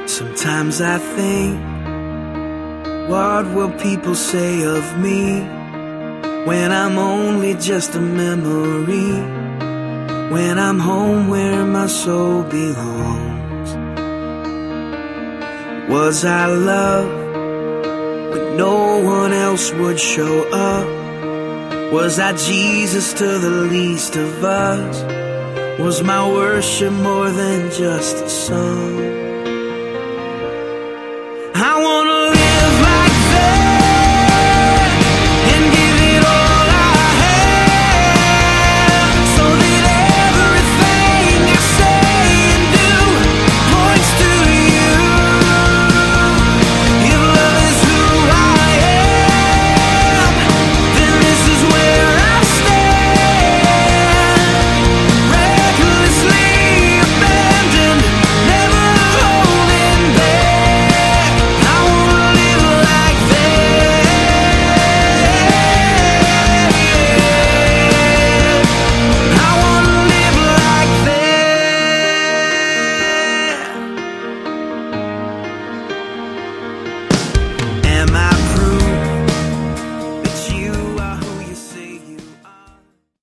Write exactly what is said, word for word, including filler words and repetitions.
Sometimes I think, what will people say of me when I'm only just a memory, when I'm home where my soul belongs? Was I loved when no one else would show up? Was I Jesus to the least of us? Was my worship more than just a song?